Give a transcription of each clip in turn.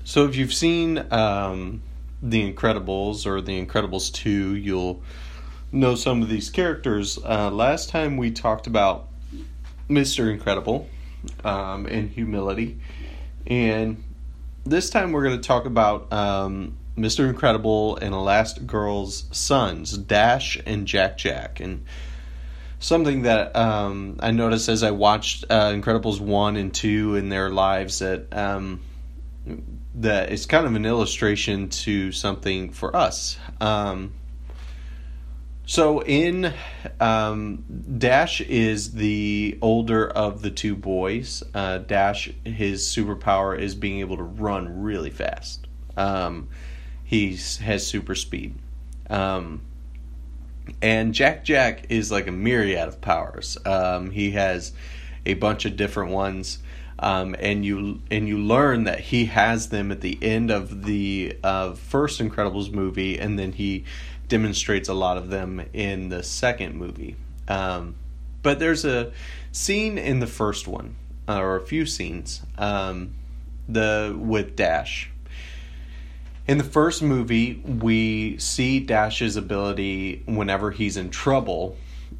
So if you've seen The Incredibles or The Incredibles 2, you'll know some of these characters. Last time we talked about Mr. Incredible and humility. And this time we're going to talk about Mr. Incredible and Elastigirl's sons, Dash and Jack Jack. And something that I noticed as I watched Incredibles 1 and 2 in their lives that it's kind of an illustration to something for us. So in Dash is the older of the two boys. Dash, his superpower is being able to run really fast. He has super speed. And Jack Jack is like a myriad of powers. He has a bunch of different ones. And you learn that he has them at the end of the first Incredibles movie, and then he demonstrates a lot of them in the second movie. But there's a scene in the first one, or a few scenes, with Dash. In the first movie, we see Dash's ability whenever he's in trouble.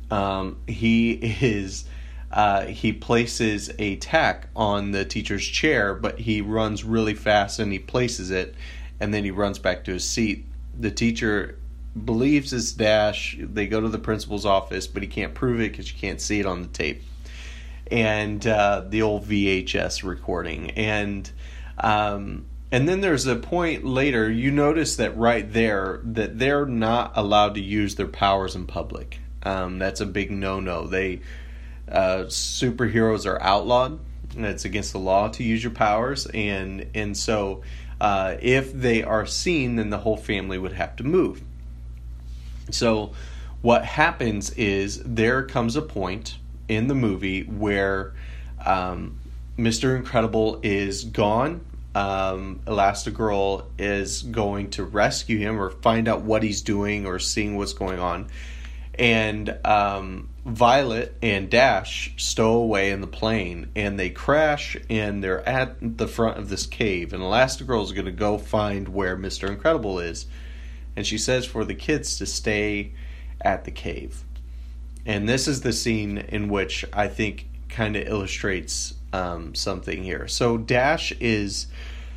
He places a tack on the teacher's chair, but he runs really fast and he places it, and then he runs back to his seat. The teacher believes it's Dash. They go to the principal's office, but he can't prove it because you can't see it on the tape. And the old VHS recording. And then there's a point later, you notice that right there, that they're not allowed to use their powers in public. That's a big no-no. Superheroes are outlawed. It's against the law to use your powers, and so if they are seen, then the whole family would have to move. So what happens is there comes a point in the movie where Mr. Incredible is gone. Elastigirl is going to rescue him or find out what he's doing or seeing what's going on. And Violet and Dash stow away in the plane, and they crash, and they're at the front of this cave. And Elastigirl is going to go find where Mr. Incredible is. And she says for the kids to stay at the cave. And this is the scene in which I think kind of illustrates something here. So Dash is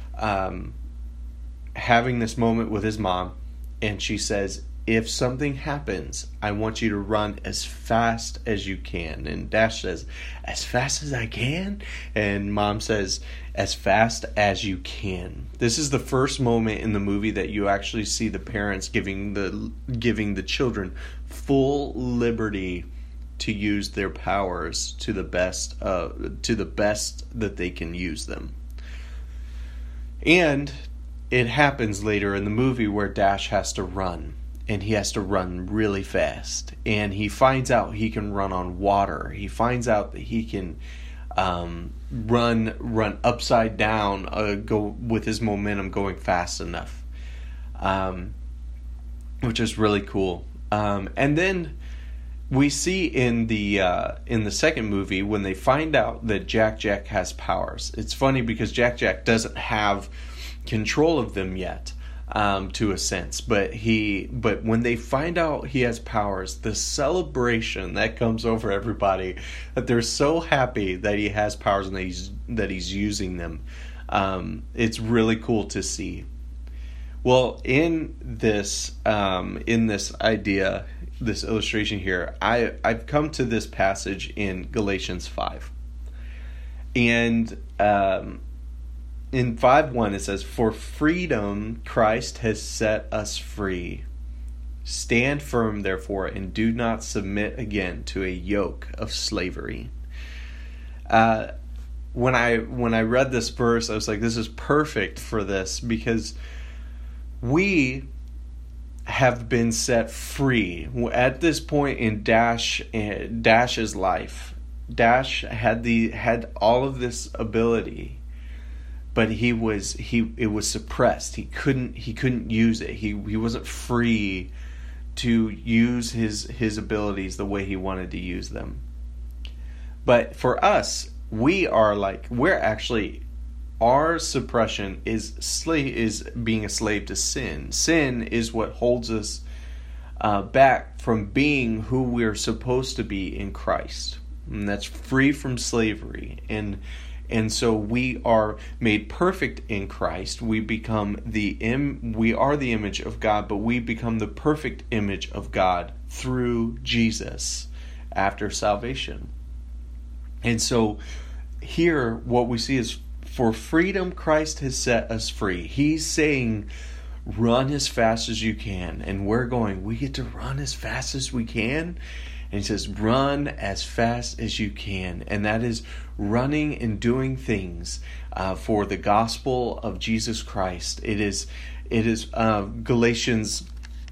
having this moment with his mom, and she says, if something happens, I want you to run as fast as you can. And Dash says, as fast as I can? And Mom says, as fast as you can. This is the first moment in the movie that you actually see the parents giving the children full liberty to use their powers to the best that they can use them. And it happens later in the movie where Dash has to run. And he has to run really fast. And he finds out he can run on water. He finds out that he can run upside down, go with his momentum going fast enough, which is really cool. And then we see in the second movie when they find out that Jack Jack has powers. It's funny because Jack Jack doesn't have control of them yet. To a sense, but when they find out he has powers, the celebration that comes over everybody, that they're so happy that he has powers and that he's using them, it's really cool to see. Well, in this idea, this illustration here, I've come to this passage in Galatians 5, and in 5:1 it says, for freedom Christ has set us free. Stand firm, therefore, and do not submit again to a yoke of slavery. When I read this verse, I was like, this is perfect for this, because we have been set free. At this point in Dash's life, Dash had all of this ability, but it was suppressed. He couldn't use it. He wasn't free to use his abilities the way he wanted to use them. But for us, we're actually our suppression is being a slave to sin. Sin is what holds us back from being who we're supposed to be in Christ. And that's free from slavery. And so we are made perfect in Christ. We become we are the image of God, but we become the perfect image of God through Jesus after salvation. And so here what we see is, for freedom Christ has set us free. He's saying, run as fast as you can. And we get to run as fast as we can. And he says, run as fast as you can. And that is running and doing things for the gospel of Jesus Christ. It is Galatians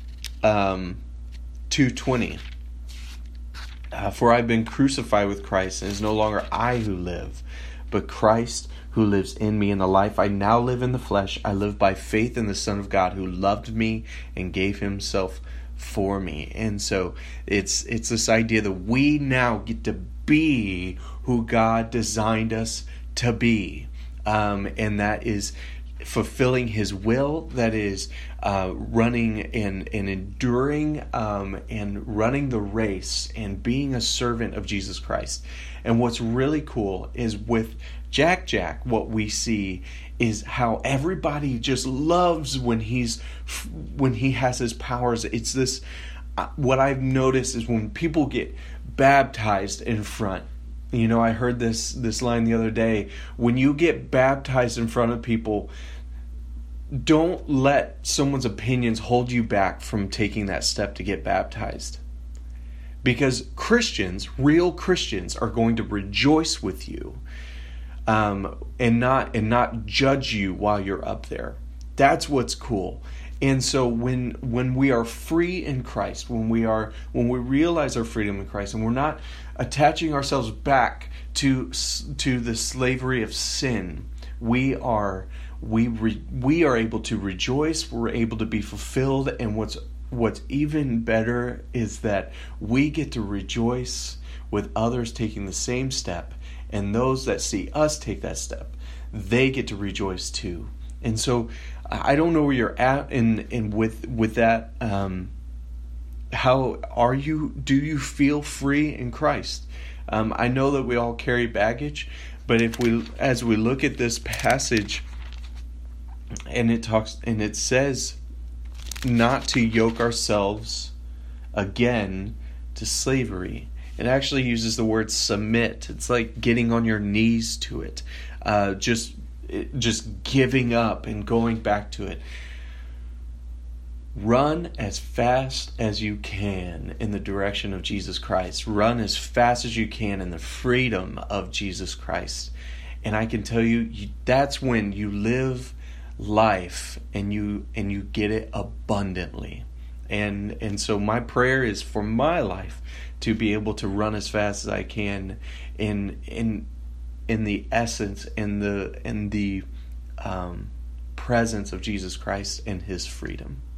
2:20. For I've been crucified with Christ, and it is no longer I who live, but Christ who lives in me. In the life I now live in the flesh, I live by faith in the Son of God, who loved me and gave himself for me. And so it's this idea that we now get to be who God designed us to be, and that is fulfilling his will, that is running and enduring and running the race and being a servant of Jesus Christ. And what's really cool is with Jack, what we see is how everybody just loves when he has his powers. It's this, what I've noticed is when people get baptized in front. You know, I heard this line the other day. When you get baptized in front of people, don't let someone's opinions hold you back from taking that step to get baptized. Because real Christians, are going to rejoice with you, and not judge you while you're up there. That's what's cool. And so when we are free in Christ, when we realize our freedom in Christ, and we're not attaching ourselves back to the slavery of sin, we are able to rejoice. We're able to be fulfilled, and what's even better is that we get to rejoice with others taking the same step, and those that see us take that step, they get to rejoice too. And so I don't know where you're at in with that. How are you? Do you feel free in Christ? I know that we all carry baggage, but as we look at this passage, and it says not to yoke ourselves again to slavery. It actually uses the word submit. It's like getting on your knees to it, just giving up and going back to it. Run as fast as you can in the direction of Jesus Christ. Run as fast as you can in the freedom of Jesus Christ. And I can tell you, that's when you live life and you get it abundantly. And so my prayer is for my life to be able to run as fast as I can in the essence, in the presence of Jesus Christ and his freedom.